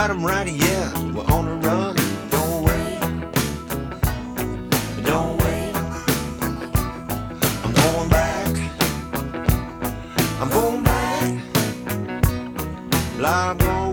got 'em right, yeah. We're on the run. Don't wait. Don't wait. I'm going back. I'm going back. Like I'm going